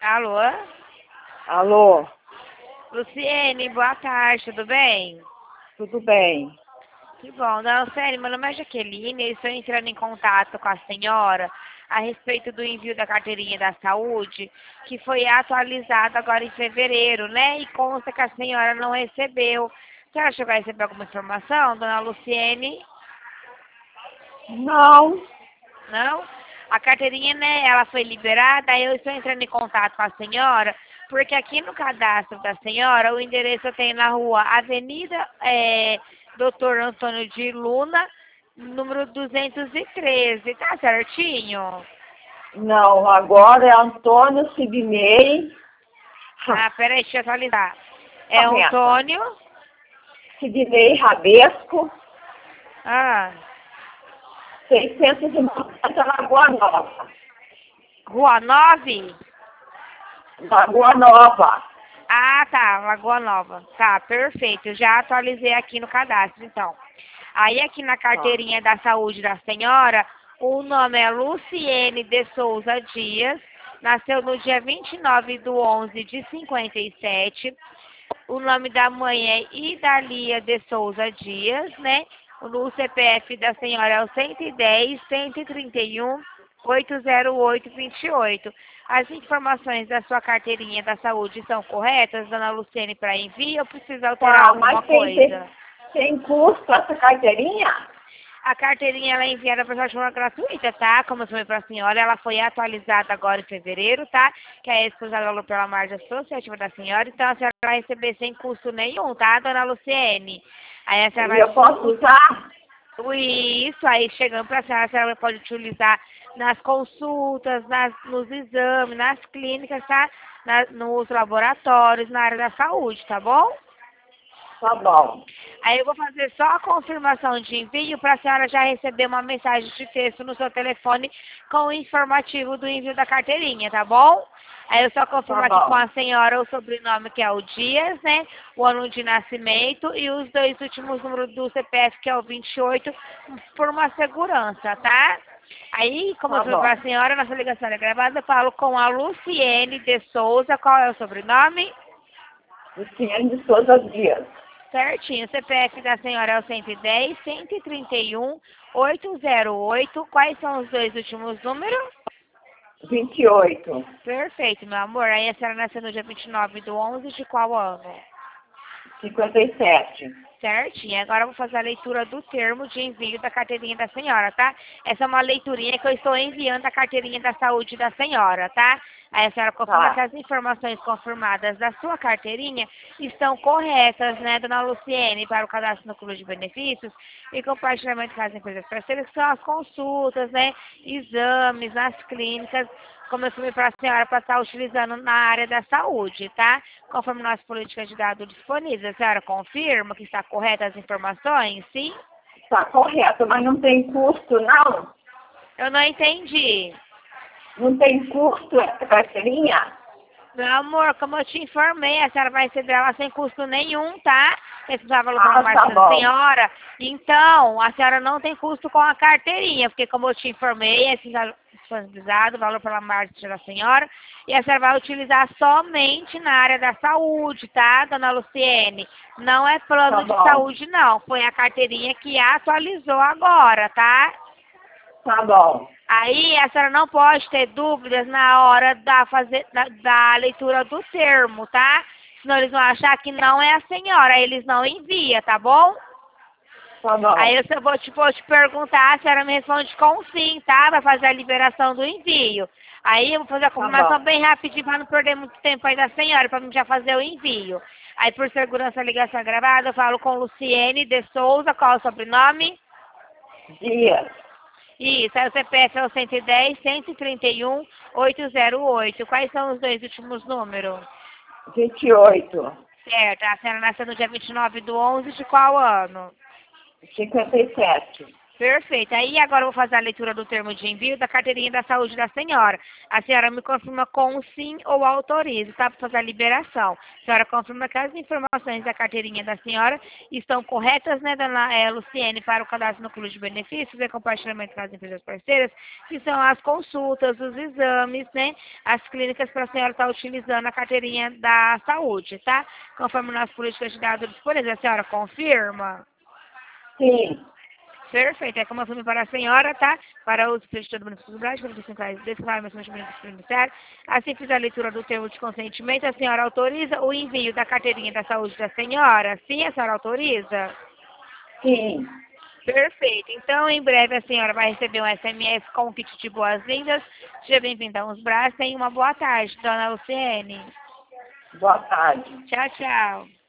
Alô? Alô, Luciene, boa tarde, tudo bem? tudo bem? Que bom. Dona Luciene, meu nome é Jaqueline, eu estou entrando em contato com a senhora a respeito do envio da carteirinha da saúde, que foi atualizada agora em fevereiro, né? E consta que a senhora não recebeu. A senhora chegou a receber alguma informação, dona Luciene? Não, Não? A carteirinha, né, ela foi liberada, aí eu estou entrando em contato com a senhora, porque aqui no cadastro da senhora, o endereço eu tenho na rua Avenida Doutor Antônio de Luna, número 213, tá certinho? não, agora é Antônio Sidney, Ah, peraí, deixa eu atualizar. É correto, Antônio, Sidney Rabesco, ah, 690 Lagoa Nova, Rua 9. Lagoa Nova, Ah, tá, Lagoa Nova. Tá, perfeito. Eu já atualizei aqui no cadastro, então. Aí aqui na tá, carteirinha da saúde da senhora, o nome é Luciene de Souza Dias, nasceu no dia 29/11 de 57. O nome da mãe é Idalia de Souza Dias, né? O CPF da senhora é o 110 131 80828. As informações da sua carteirinha da saúde são corretas, dona Luciene, para envio ou precisa alterar tá, mas alguma coisa? tem custo essa carteirinha? A carteirinha ela é enviada para a forma gratuita, tá? Como eu falei para a senhora, ela foi atualizada agora em fevereiro, tá? Que é exclusada valor pela margem associativa da senhora, então a senhora vai receber sem custo nenhum, tá, dona Luciene? Aí a senhora E vai eu posso usar? isso, aí chegando para a senhora pode utilizar nas consultas, nos exames, nas clínicas, tá? Nos laboratórios, na área da saúde, tá bom? Tá bom, Aí eu vou fazer só a confirmação de envio para a senhora já receber uma mensagem de texto no seu telefone com o informativo do envio da carteirinha, tá bom? Aí eu só tá confirmo aqui com bom, a senhora o sobrenome, que é o Dias, né? O ano de nascimento e os dois últimos números do CPF, que é o 28, por uma segurança, tá? Aí, como eu tá falei para bom. a senhora, nossa ligação é gravada, eu falo com a Luciene de Souza. Qual é o sobrenome? Luciene de Souza Dias, Certinho. O CPF da senhora é o 110 131 808. Quais são os dois últimos números? 28, Perfeito, meu amor. Aí a senhora nasceu no dia 29/11 de qual ano? 57. Certinho. Agora eu vou fazer a leitura do termo de envio da carteirinha da senhora, tá? Essa é uma leiturinha que eu estou enviando a carteirinha da saúde da senhora, tá? Aí a senhora confirma se Tá, as informações confirmadas da sua carteirinha estão corretas, né, dona Luciene, para o cadastro no Clube de Benefícios e compartilhamento com as empresas parceiras, que são as consultas, né, exames nas clínicas, como eu falei para a senhora, para estar utilizando na área da saúde, tá? Conforme nossas políticas de dados disponíveis. A senhora confirma que está correta as informações? Sim? tá correto, mas não tem custo, não? Eu não entendi. Não tem custo essa carteirinha? Meu amor, como eu te informei, a senhora vai receber ela sem custo nenhum, tá? Responsável pela Ah, tá marca da bom. senhora. Então, a senhora não tem custo com a carteirinha, porque como eu te informei, é disponibilizado o valor pela marca da senhora. E a senhora vai utilizar somente na área da saúde, tá, dona Luciene? Não é Tá plano de bom. saúde, não. Foi a carteirinha que atualizou agora, tá? Tá bom. Aí a senhora não pode ter dúvidas na hora da leitura do termo, tá? Senão eles vão achar que não é a senhora, eles não enviam, tá bom? Tá Aí bom. eu só vou te perguntar, a senhora me responde com sim, tá? Vai fazer a liberação do envio. Aí eu vou fazer a Tá confirmação bom. bem rapidinho para não perder muito tempo aí da senhora, para mim já fazer o envio. Aí por segurança a ligação é gravada, eu falo com Luciene de Souza, qual é o sobrenome? Dias. Isso, aí o CPF é o 110 131 808. Quais são os dois últimos números? 28. Certo, a senhora nasceu no dia 29/11 de qual ano? 57. Perfeito. Aí agora eu vou fazer a leitura do termo de envio da carteirinha da saúde da senhora. A senhora me confirma com o sim ou autoriza, tá? Para fazer a liberação. A senhora confirma que as informações da carteirinha da senhora estão corretas, né, dona Luciene, para o cadastro no Clube de Benefícios e compartilhamento com as empresas parceiras, que são as consultas, os exames, né, as clínicas para a senhora estar utilizando a carteirinha da saúde, tá? Conforme nossas políticas de dados disponíveis, a senhora confirma? Sim. Perfeito. É como eu filme para a senhora, tá? Para o uso de todo o benefício do Brasil, para declarar o benefício do Ministério. Assim fiz a leitura do termo de consentimento, a senhora autoriza o envio da carteirinha da saúde da senhora? Sim, a senhora autoriza? Sim. Perfeito. Então, em breve, a senhora vai receber um SMS com um kit de boas-vindas. Seja bem-vinda a Uns Braços. Tenha uma boa tarde, dona Luciene. Boa tarde. Tchau, tchau.